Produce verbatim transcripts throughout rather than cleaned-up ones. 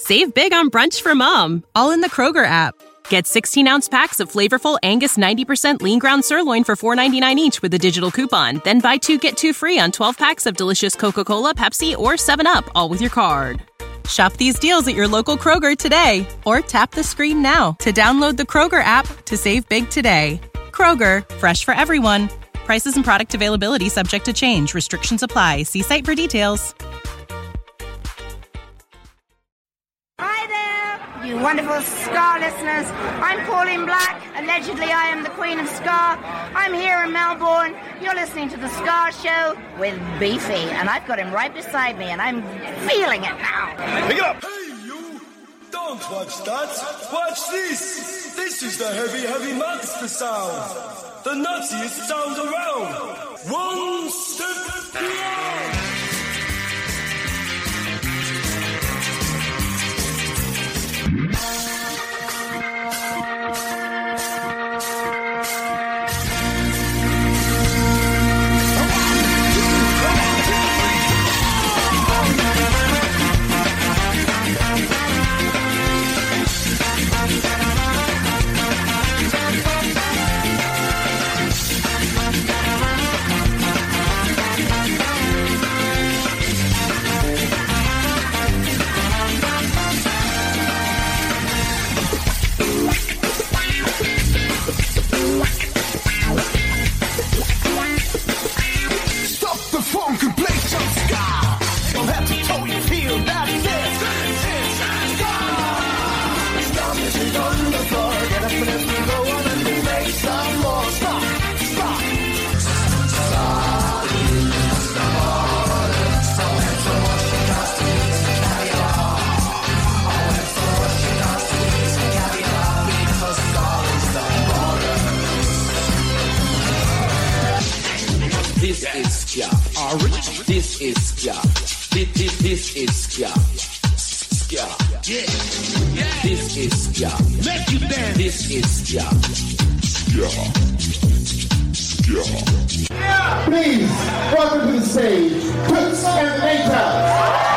Save big on brunch for mom, all in the Kroger app. Get sixteen-ounce packs of flavorful Angus ninety percent lean ground sirloin for four ninety-nine each with a digital coupon. Then buy two, get two free on twelve packs of delicious Coca-Cola, Pepsi, or seven up, all with your card. Shop these deals at your local Kroger today, or tap the screen now to download the Kroger app to save big today. Kroger, fresh for everyone. Prices and product availability subject to change. Restrictions apply. See site for details. Hi there, you wonderful Ska listeners. I'm Pauline Black. Allegedly, I am the Queen of Ska. I'm here in Melbourne. You're listening to The Ska Show with Beefy, and I've got him right beside me, and I'm feeling it now. Pick it up. Hey, you. Don't watch that. Watch this. This is the heavy, heavy monster sound. The nuttiest sound around. One step beyond. This is Ska. Orange. This is Ska. This, this, this is Ska. Ska. Yeah. Yeah. This is Ska. Make you dance. This is Ska. Ska. Ska. Yeah. Please, welcome to the stage, Toots and Maytals.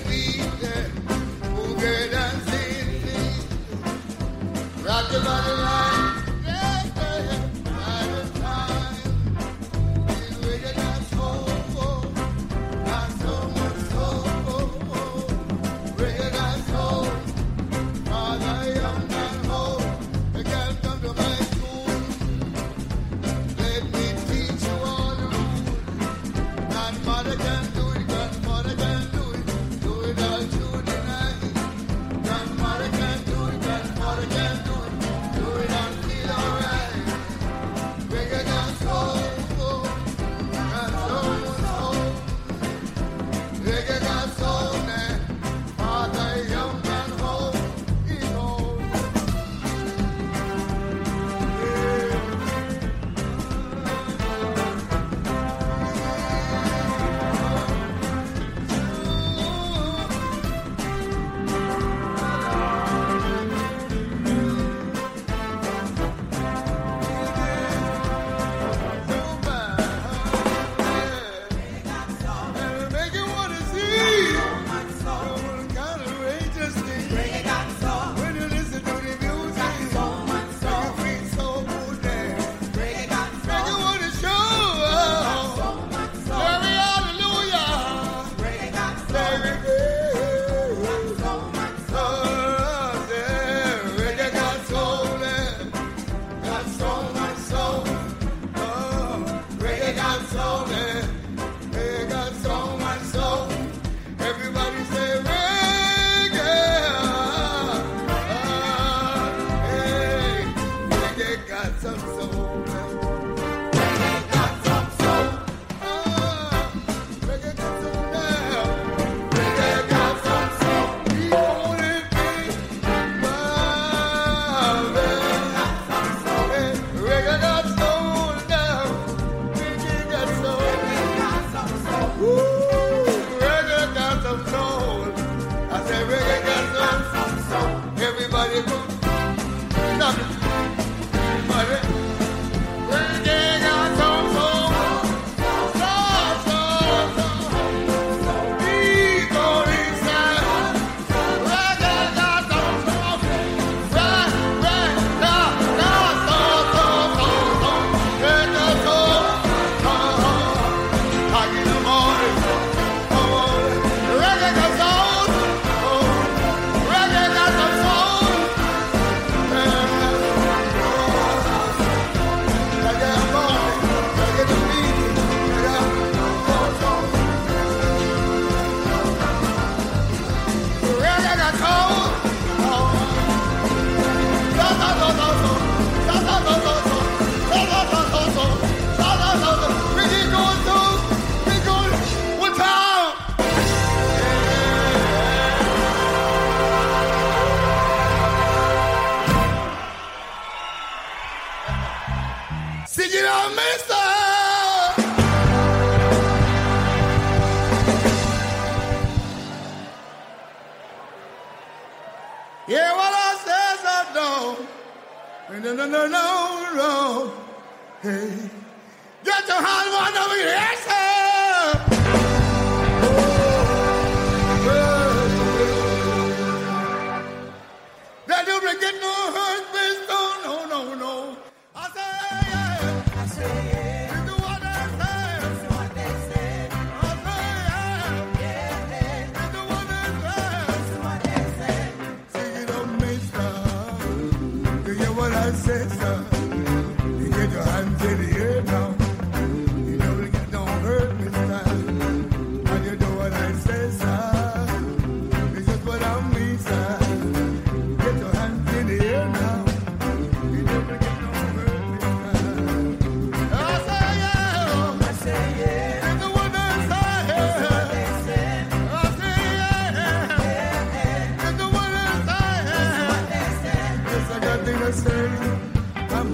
I'm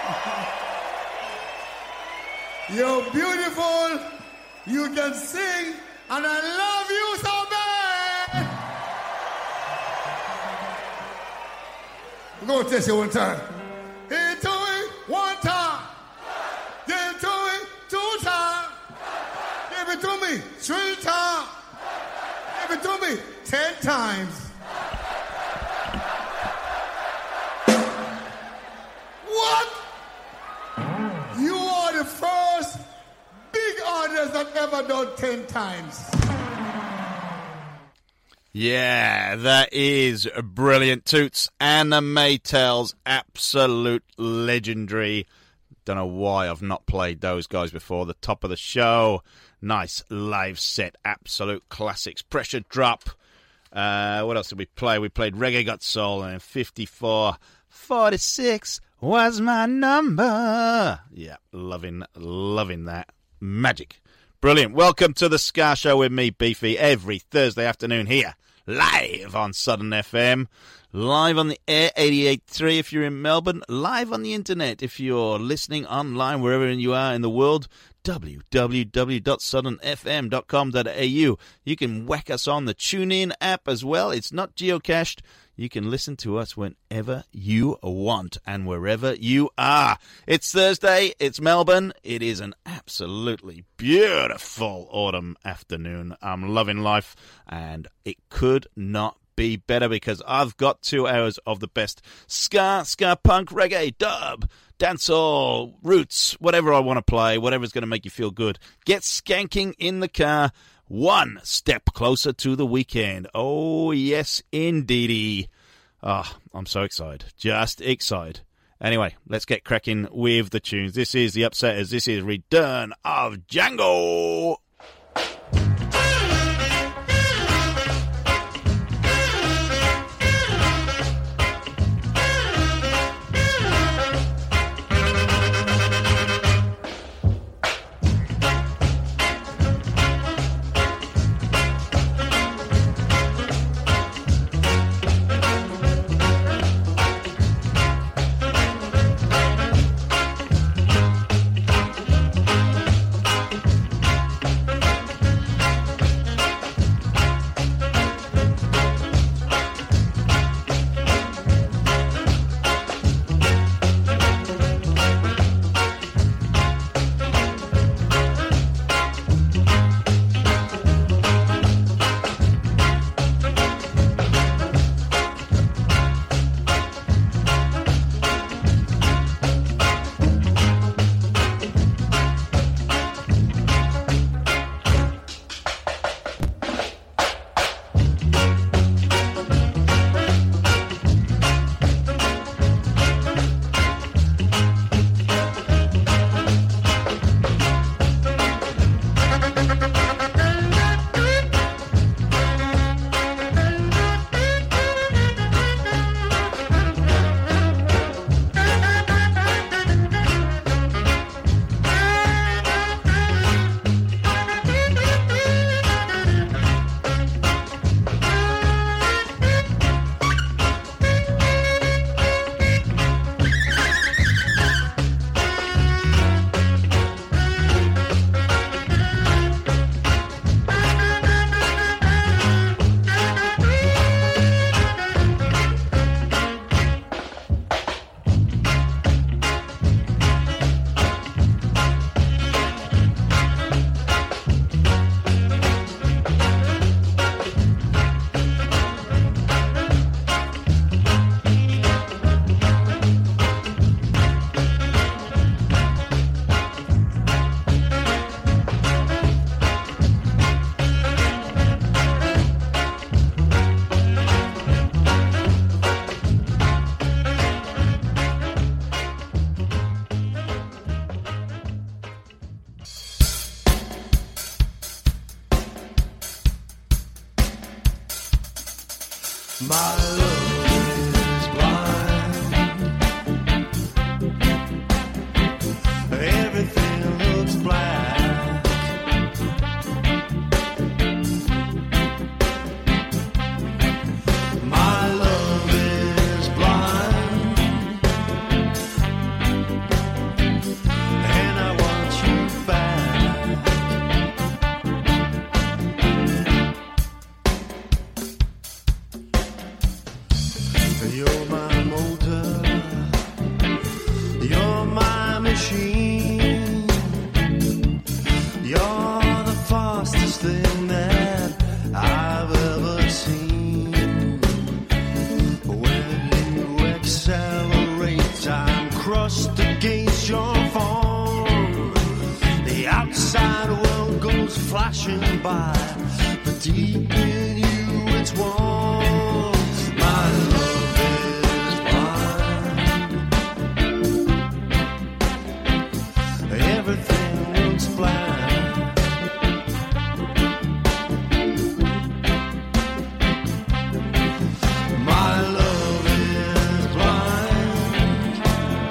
You're beautiful, you can sing, and I love you so bad. I'm going to test you one time. Hit to it one time. Give it to me two times. Give it to me three times. Give it to me ten times. What? You are the first big audience that ever done ten times. Yeah, that is brilliant. Toots and the Maytals, absolute legendary. Don't know why I've not played those guys before. The top of the show. Nice live set. Absolute classics. Pressure Drop. Uh, what else did we play? We played Reggae Got Soul, and fifty-four forty-six was my number. Yeah, loving, loving that. Magic. Brilliant. Welcome to the Ska Show with me, Beefy, every Thursday afternoon here, live on Southern F M, live on the air, eighty-eight point three if you're in Melbourne, live on the internet if you're listening online, wherever you are in the world, w w w dot southern f m dot com dot a u. You can whack us on the TuneIn app as well. It's not geocached. You can listen to us whenever you want and wherever you are. It's Thursday. It's Melbourne. It is an absolutely beautiful autumn afternoon. I'm loving life, and it could not be better because I've got two hours of the best ska, ska punk, reggae, dub, dancehall, roots, whatever I want to play, whatever's going to make you feel good. Get skanking in the car. One step closer to the weekend. Oh, yes, indeedy. Oh, I'm so excited. Just excited. Anyway, let's get cracking with the tunes. This is The Upsetters. This is Return of Django. My love is blind. Everything looks black. My love is blind. machine. You're the fastest thing that I've ever seen. When you accelerate, time crushed against your form. The outside world goes flashing by, but deep in you it's warm. My love is blind. Everything looks blind. My love is blind,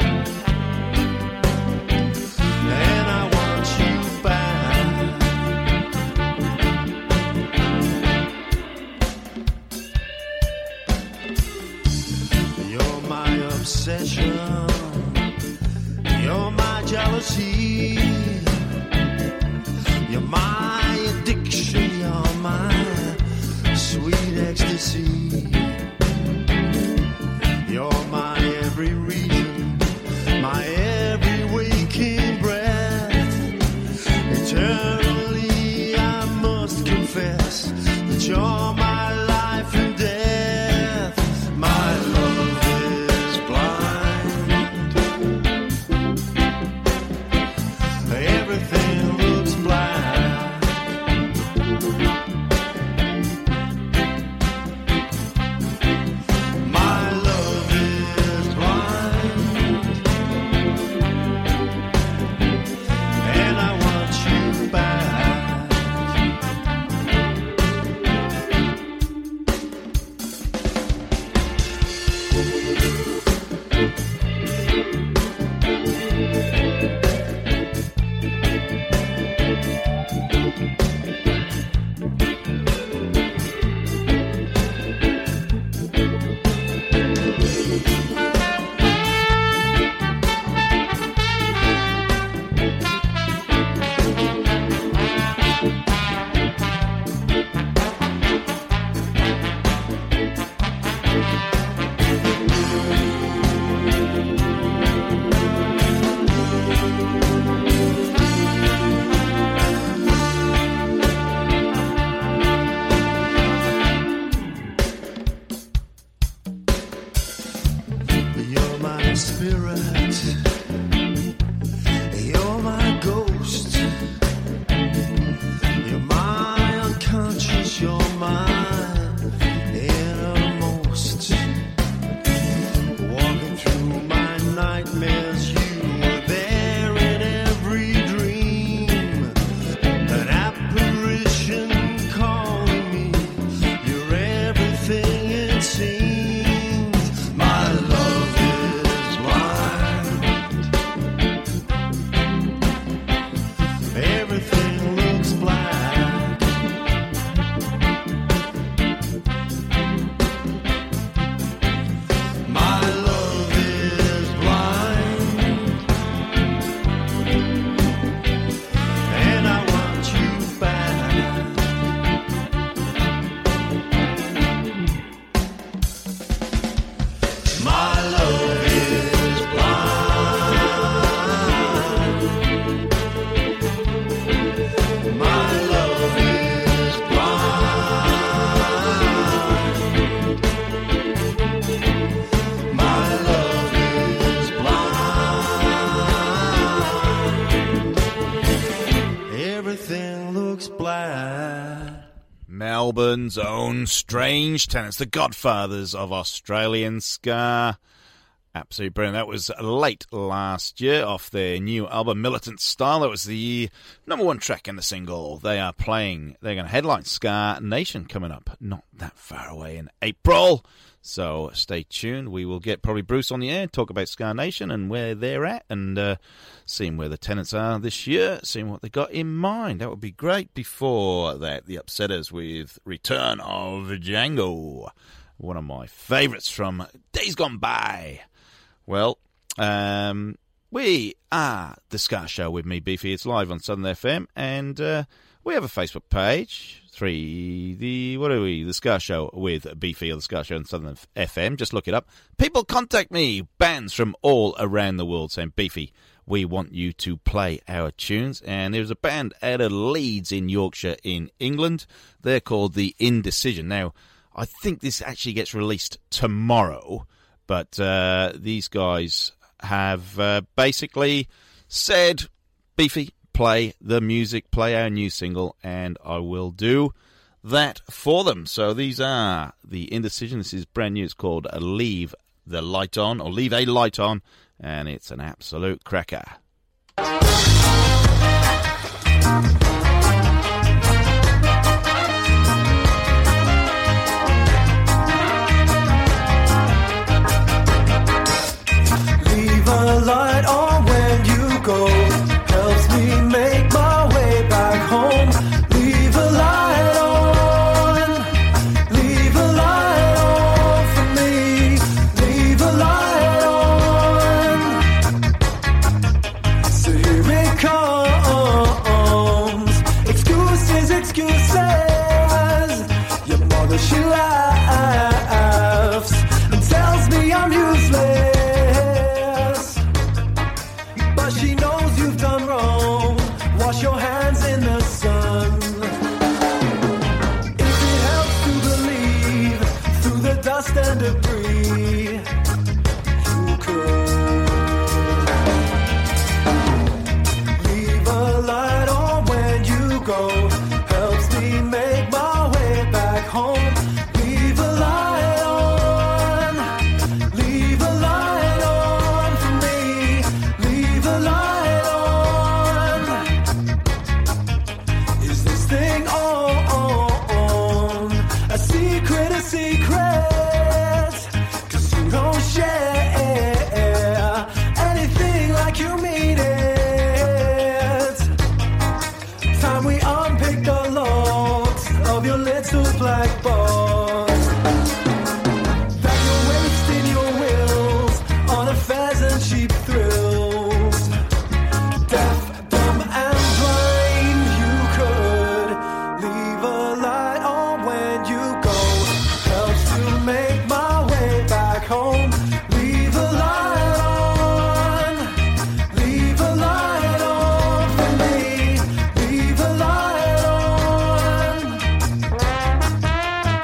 and I want you back. You're my obsession, you're my jealousy, you're my addiction, you're my sweet ecstasy. You're my every reason, my every waking breath. Eternally I must confess that you're my life and death. My love is blind. Everything looks blind. My love is blind, and I want you back. You're my spirit, you're my ghost, you're my unconscious, you're my innermost. Walking through my nightmares, you were there in every dream. An apparition calling me, you're everything it seems. My love is blind. Everything looks black. My love is blind, and I want you back. My love is blind. My love is blind. My love is blind. Everything looks black. Melbourne's own Strange Tenants, the godfathers of Australian ska. Absolutely brilliant. That was late last year off their new album, Militant Style. That was the number one track in the single. They are playing, they're going to headline Ska Nation coming up not that far away in April. So stay tuned. We will get probably Bruce on the air, talk about Ska Nation and where they're at, and uh, seeing where the Tenants are this year, seeing what they got in mind. That would be great. Before that, the Upsetters with Return of Django, one of my favourites from days gone by. Well, um, we are the Ska Show with me, Beefy. It's live on Southern F M, and uh, we have a Facebook page. Three, the what are we? The Ska Show with Beefy, or the Ska Show on Southern F M. Just look it up. People contact me, bands from all around the world, saying, Beefy, we want you to play our tunes. And there's a band out of Leeds in Yorkshire in England. They're called The Indecision. Now, I think this actually gets released tomorrow, but uh, these guys have uh, basically said, Beefy, play the music, play our new single, and I will do that for them. So these are The Indecision. This is brand new. It's called Leave the Light On, or Leave a Light On, and it's an absolute cracker. Leave a light on when you go, helps me make my way back home. Leave a light on, leave a light on for me, leave a light on. So here it comes, excuses, excuses. Your mother, she laughs and tells me I'm useless. She knows you've done wrong. Wash your hands in the sun. If it helps to believe through the dust and debris, you could leave a light on when you go. Helps me make my way back home. Leave a light on. Leave a light on for me. Leave a light on. Is this thing on? A secret, a secret. 'Cause you don't share anything like you mean it. Time we unpick the locks of your little black box. That you're wasting your wills on affairs and cheap thrills. Deaf, dumb, and blind, you could leave a light on when you go. Helps to make my way back home. Leave a light on, leave a light on for me, leave a light on.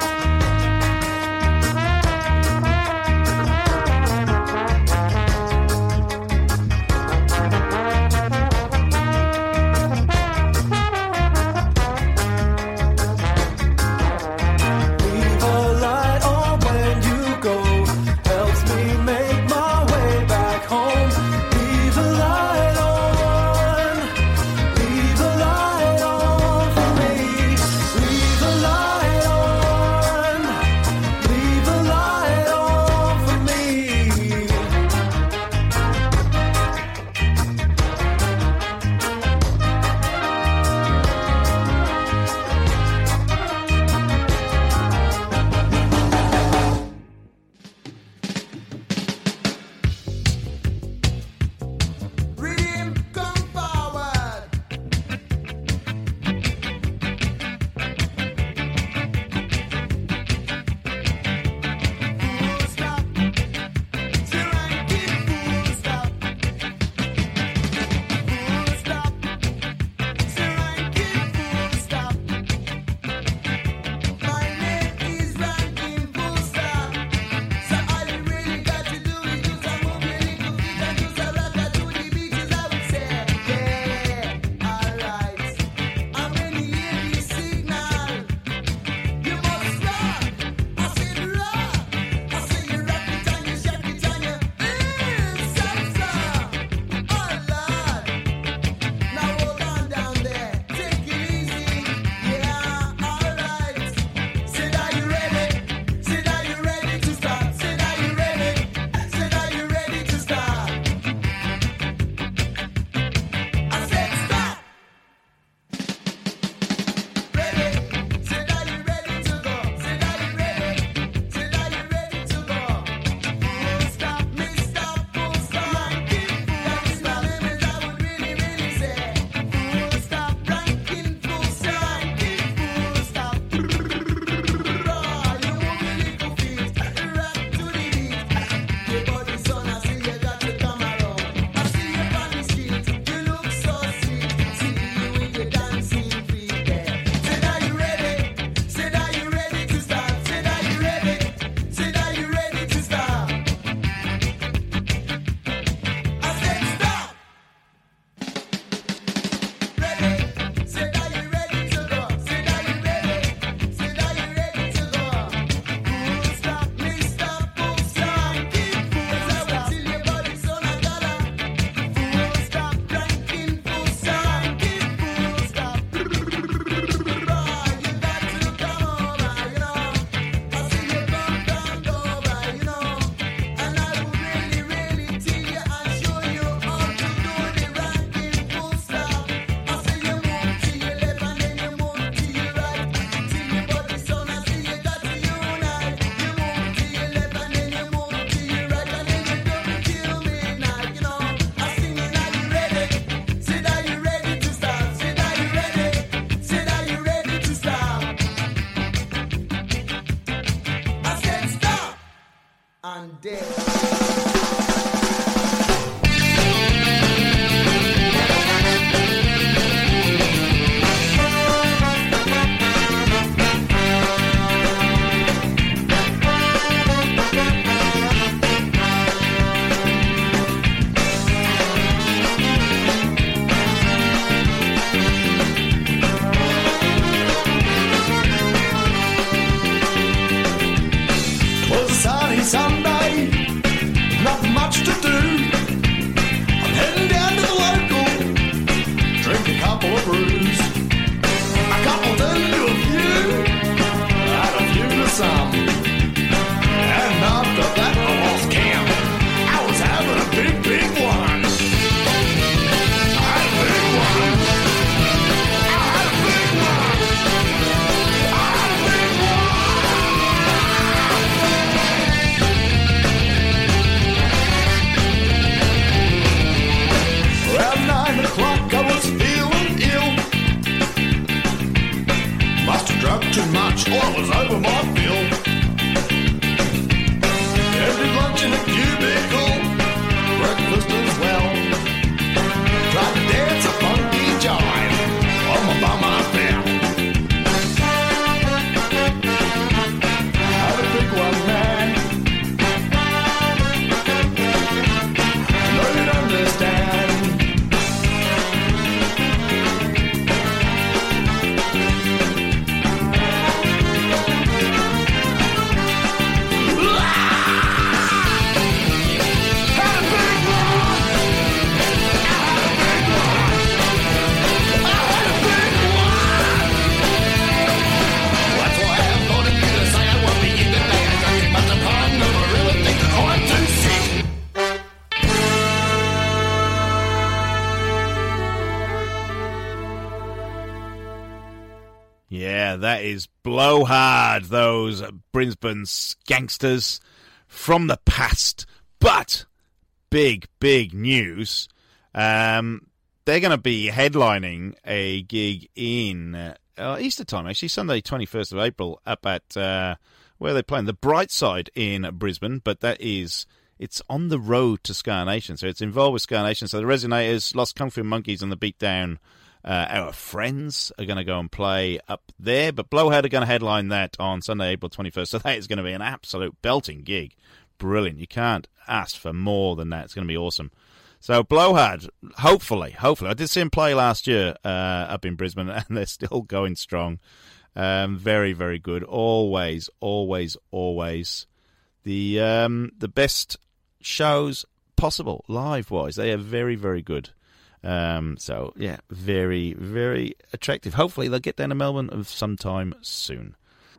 Yeah, that is Blowhard, those Brisbane gangsters from the past. But big, big news. Um, they're going to be headlining a gig in uh, Easter time, actually, Sunday, twenty-first of April, up at, uh, where are they playing? The Bright Side in Brisbane, but that is, it's on the road to Ska Nation, so it's involved with Ska Nation. So the Resonators, Lost Kung Fu Monkeys, and the Beatdown, uh, our friends, are going to go and play up there, but Blowhard are going to headline that on Sunday, April twenty-first, so that is going to be an absolute belting gig. Brilliant. You can't ask for more than that. It's going to be awesome. So Blowhard, hopefully, hopefully. I did see him play last year uh, up in Brisbane, and they're still going strong. Um, very, very good. Always, always, always the um, the best shows possible, live-wise. They are very, very good. Um, so, yeah, very, very attractive. Hopefully they'll get down to Melbourne sometime soon.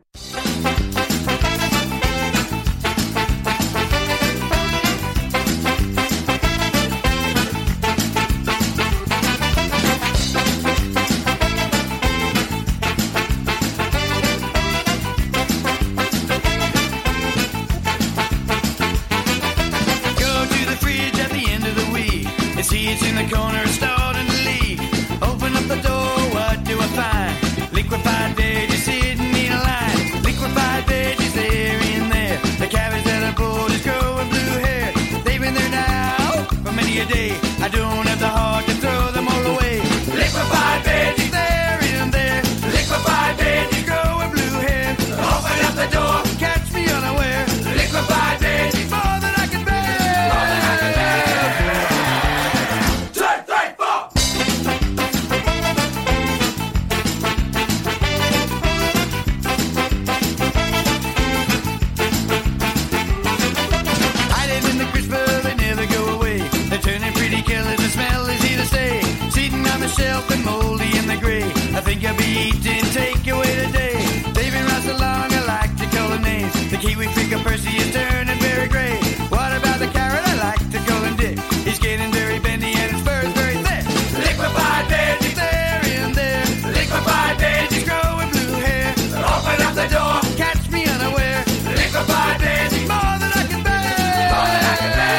Seeds in the corner starting to leak. Open up the door, what do I find? Liquefied veggies sitting in a line. Liquefied veggies there in there. The cabbage that I pulled is growing blue hair. They've been there now for many a day. I don't have the heart to throw them all away. Liquefied veggies there in there. Liquefied veggies growing blue hair. Open up the door, catch me unaware. Liquefied veggies, more than I can bear. More than I can bear. Shelf and moldy in the grey. I think I'll be eating takeaway today. They've been right so long, I like to call them names. The kiwi figure Percy is turning very grey. What about the carrot? I like to call him Dick. He's getting very bendy and his fur is very thick. Liquefied veggies there in there. Liquefied veggies growing blue hair. Open up the door, catch me unaware. Liquefied veggies, more than I can bear. More than I can bear.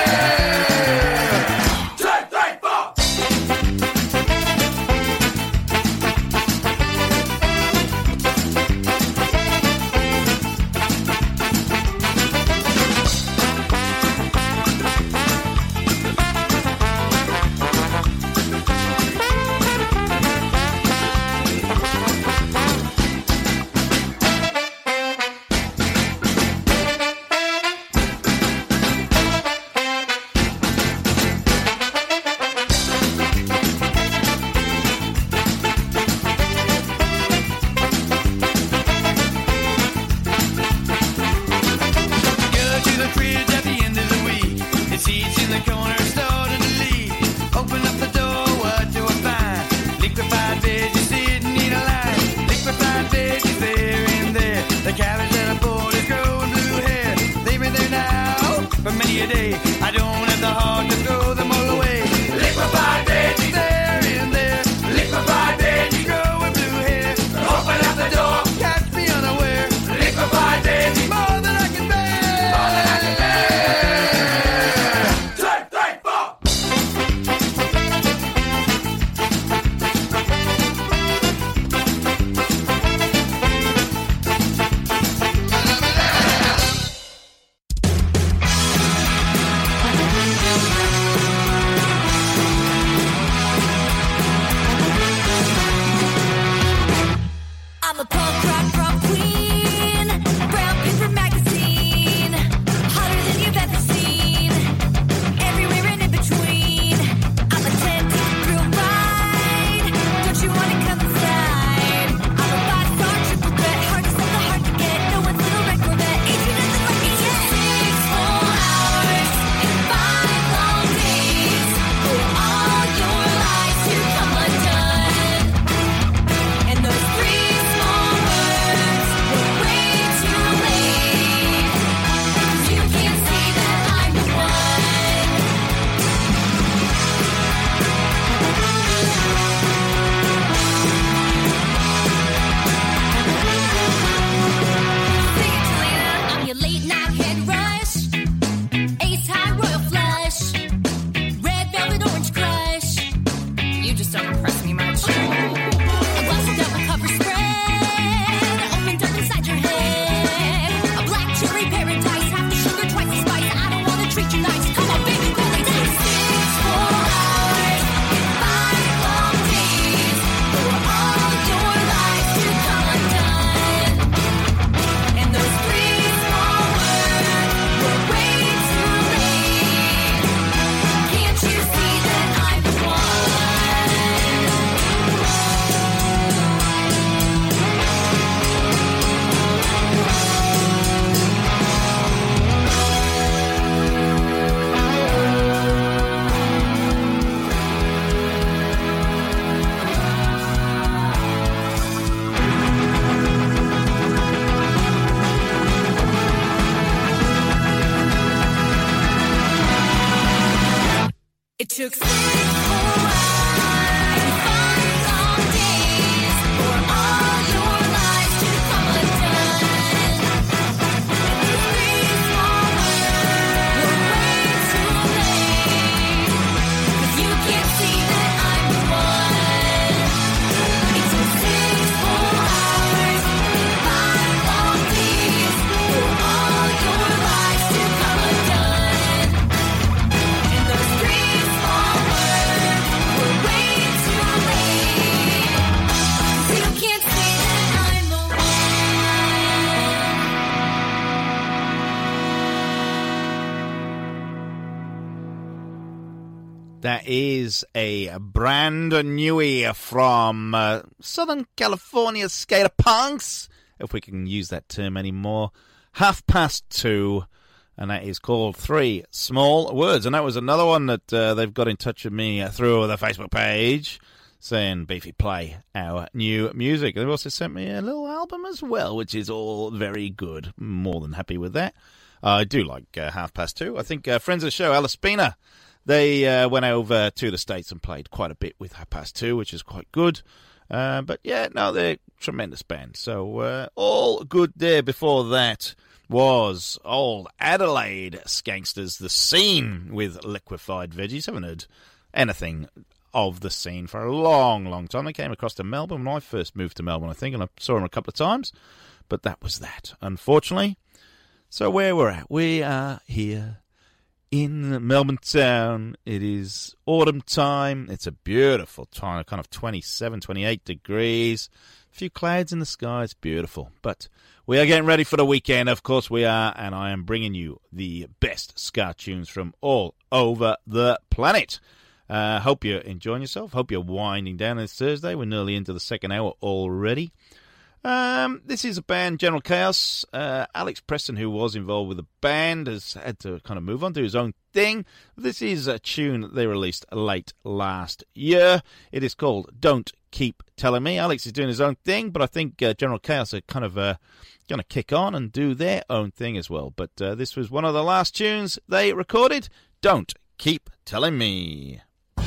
is a brand newie from uh, Southern California skater punks, if we can use that term anymore. Half Past Two, and that is called Three Small Words. And that was another one that uh, they've got in touch with me through the Facebook page, saying, Beefy, play our new music. They've also sent me a little album as well, which is all very good. More than happy with that. Uh, I do like uh, Half Past Two. I think uh, friends of the show, Alice Spina, they uh, went over to the States and played quite a bit with Half Past Two, which is quite good. Uh, but yeah, no, they're a tremendous band. So uh, all good there. Before that was old Adelaide Skanksters, The Scene with Liquefied Veggies. Haven't heard anything of The Scene for a long, long time. They came across to Melbourne when I first moved to Melbourne, I think, and I saw them a couple of times. But that was that, unfortunately. So where we're at, we are here in Melbourne town. It is autumn time. It's a beautiful time, kind of twenty-seven, twenty-eight degrees. A few clouds in the sky. It's beautiful. But we are getting ready for the weekend. Of course we are. And I am bringing you the best ska tunes from all over the planet. Uh, hope you're enjoying yourself. Hope you're winding down this Thursday. We're nearly into the second hour already. Um, this is a band, General Chaos. Uh, Alex Preston, who was involved with the band, has had to kind of move on to his own thing. This is a tune that they released late last year. It is called Don't Keep Telling Me. Alex is doing his own thing, but I think uh, General Chaos are kind of uh, going to kick on and do their own thing as well. But uh, this was one of the last tunes they recorded. Don't Keep Telling Me.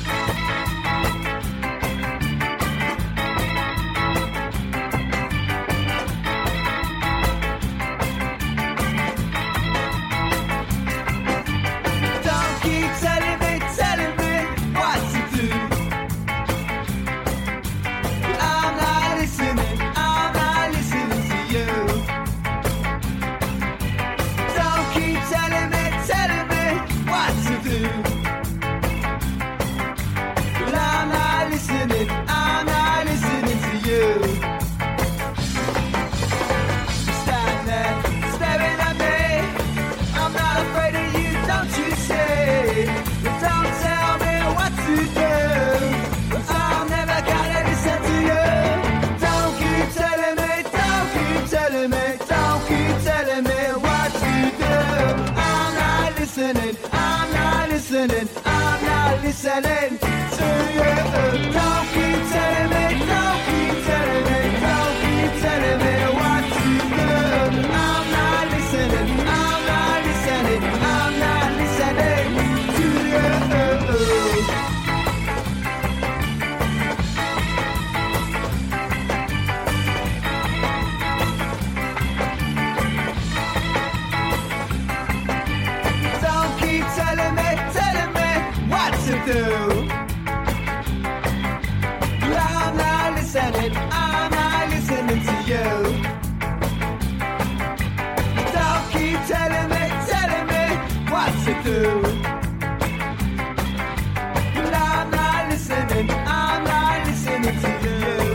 I'm not listening to you. Don't keep telling me, don't keep telling me, don't keep telling me what to do. I'm not listening, I'm not listening, I'm not listening to you. Don't keep telling me, telling me what to do. I'm not listening, I'm not listening to you. Don't keep telling me, telling me what to do. I'm not listening, I'm not listening to you.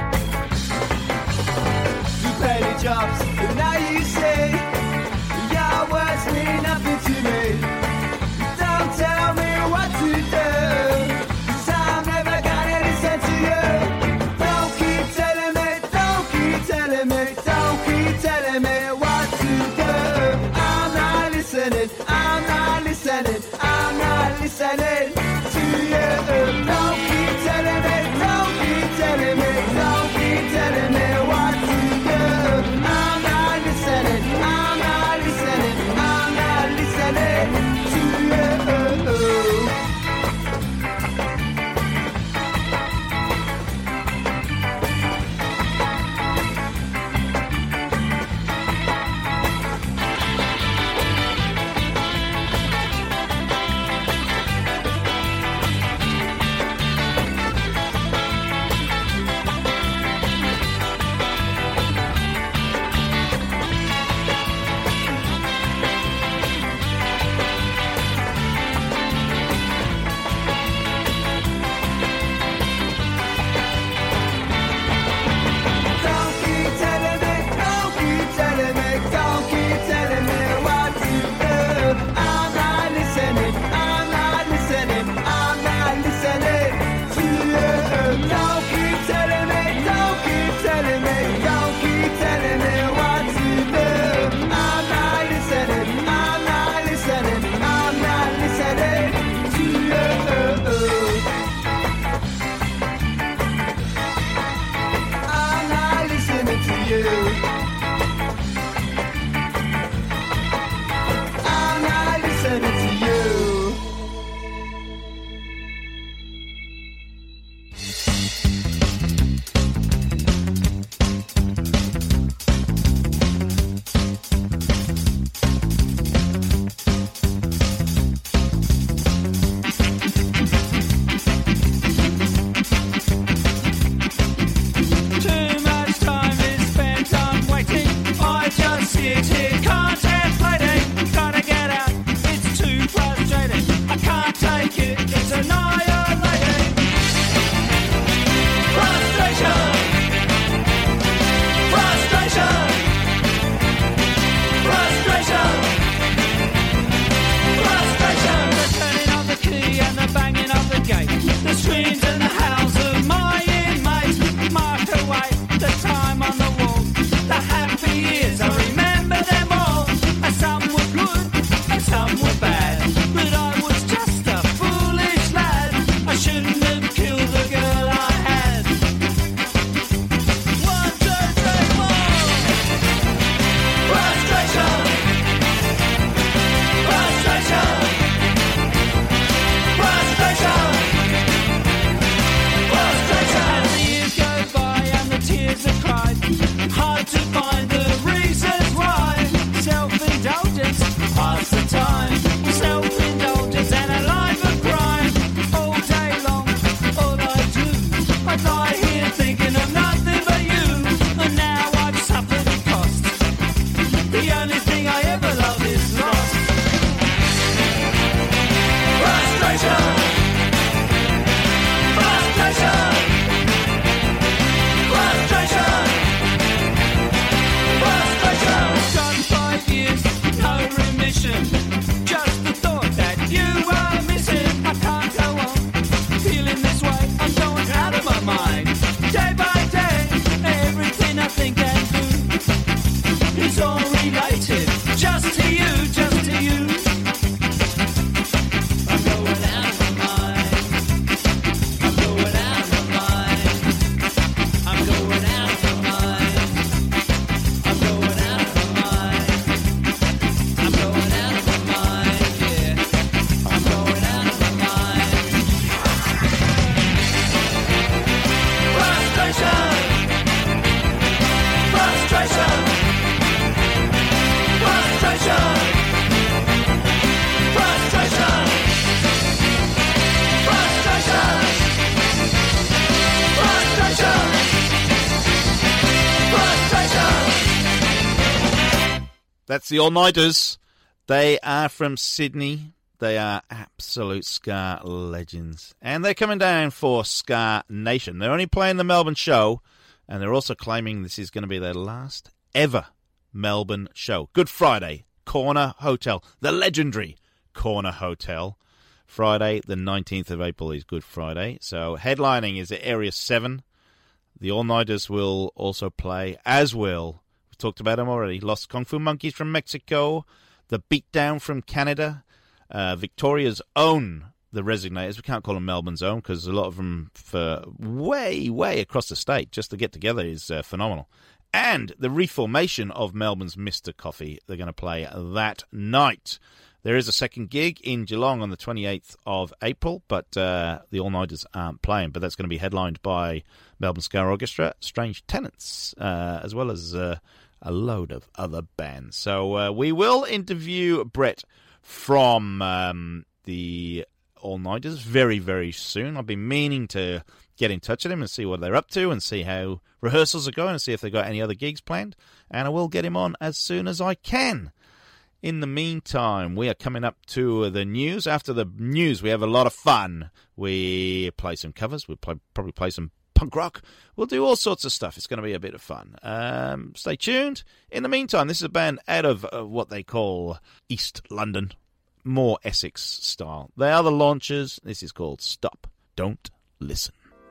You pay the jobs, but now you say your words mean nothing to me. Don't tell me what to do, 'cause I'm never gonna listen to you. Don't keep That's the All-Nighters. They are from Sydney. They are absolute ska legends. And they're coming down for Ska Nation. They're only playing the Melbourne show, and they're also claiming this is going to be their last ever Melbourne show. Good Friday, Corner Hotel, the legendary Corner Hotel. Friday, the nineteenth of April is Good Friday. So headlining is at Area seven. The All-Nighters will also play, as will, we've talked about them already, Los Kung Fu Monkeys from Mexico, The Beatdown from Canada, uh, Victoria's own The Resignators. We can't call them Melbourne's own because a lot of them for way, way across the state just to get together is uh, phenomenal. And the reformation of Melbourne's Mister Coffee. They're going to play that night. There is a second gig in Geelong on the twenty-eighth of April, but uh, the All-Nighters aren't playing. But that's going to be headlined by Melbourne Ska Orchestra, Strange Tenants, uh, as well as uh, a load of other bands. So uh, we will interview Brett from um, the All-Nighters very, very soon. I've been meaning to get in touch with him and see what they're up to and see how rehearsals are going and see if they've got any other gigs planned. And I will get him on as soon as I can. In the meantime, we are coming up to the news. After the news, we have a lot of fun. We play some covers. We'll play, probably play some punk rock. We'll do all sorts of stuff. It's going to be a bit of fun. Um, stay tuned. In the meantime, this is a band out of uh, what they call East London, more Essex style. They are the Launchers. This is called Stop, Don't Listen.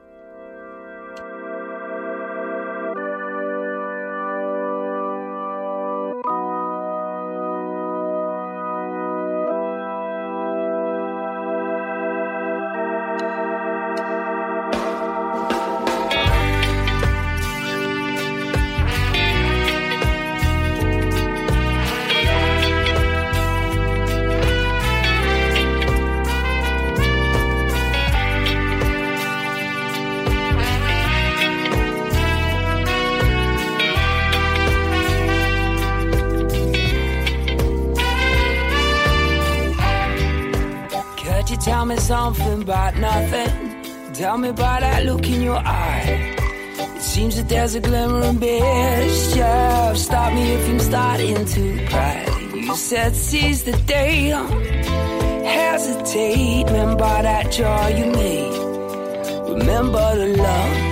Tell me something about nothing. Tell me about that look in your eye. It seems that there's a glimmer of mischief. Stop me if I'm starting to cry. You said seize the day, don't hesitate. Remember that joy you made. Remember the love.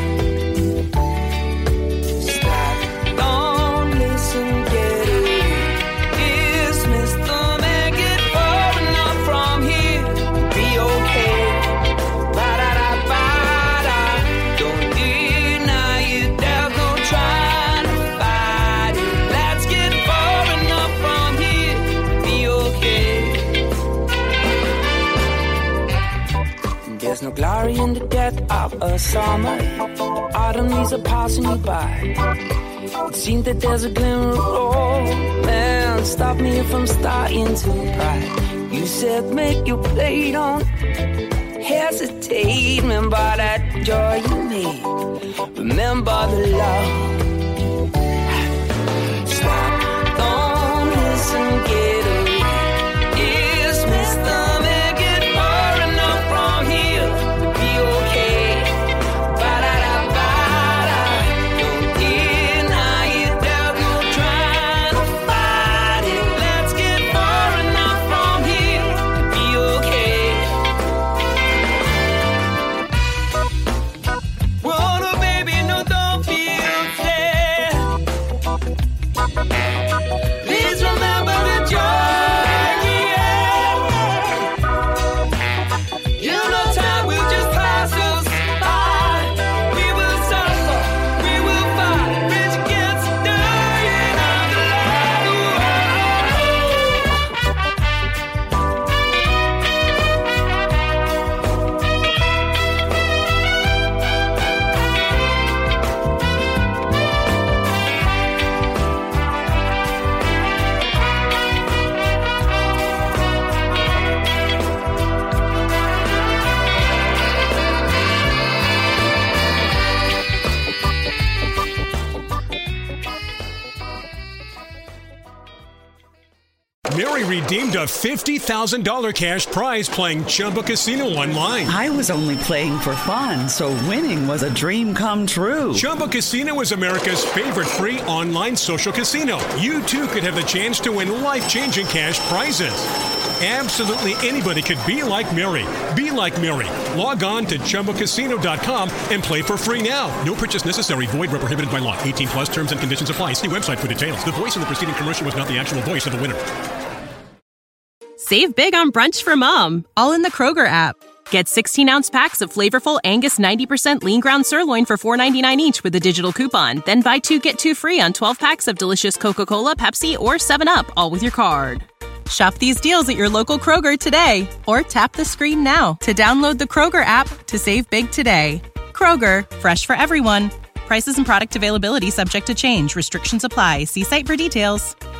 Stop, don't listen, get away. Is Mister Man get far enough from here? Be okay. Ba-da-da-ba-da. Don't deny it. There's no trying to fight it. Let's get far enough from here. Be okay. There's no glory in the death of a summer. Autumn leaves are passing you by. It seems that there's a glimmer of romance. Stop me if I'm starting to cry. You said make your play, don't hesitate. Remember that joy you made. Remember the love. Stop, don't listen, get away. Is Mister Man get far enough from here to be okay? Ba-da-da-ba-da. Don't deny it, there's no trying to fight it. Let's get far enough from here to be okay. Whoa, no, baby, no, don't feel sad. Please remember the joy redeemed a fifty thousand dollars cash prize playing Chumba Casino online. I was only playing for fun, so winning was a dream come true. Chumba Casino is America's favorite free online social casino. You, too, could have the chance to win life-changing cash prizes. Absolutely anybody could be like Mary. Be like Mary. Log on to Chumba Casino dot com and play for free now. No purchase necessary. Void where prohibited by law. eighteen plus terms and conditions apply. See website for details. The voice in the preceding commercial was not the actual voice of the winner. Save big on brunch for mom, all in the Kroger app. Get sixteen-ounce packs of flavorful Angus ninety percent lean ground sirloin for four ninety-nine each with a digital coupon. Then buy two, get two free on twelve packs of delicious Coca-Cola, Pepsi, or seven up, all with your card. Shop these deals at your local Kroger today, or tap the screen now to download the Kroger app to save big today. Kroger, fresh for everyone. Prices and product availability subject to change. Restrictions apply. See site for details.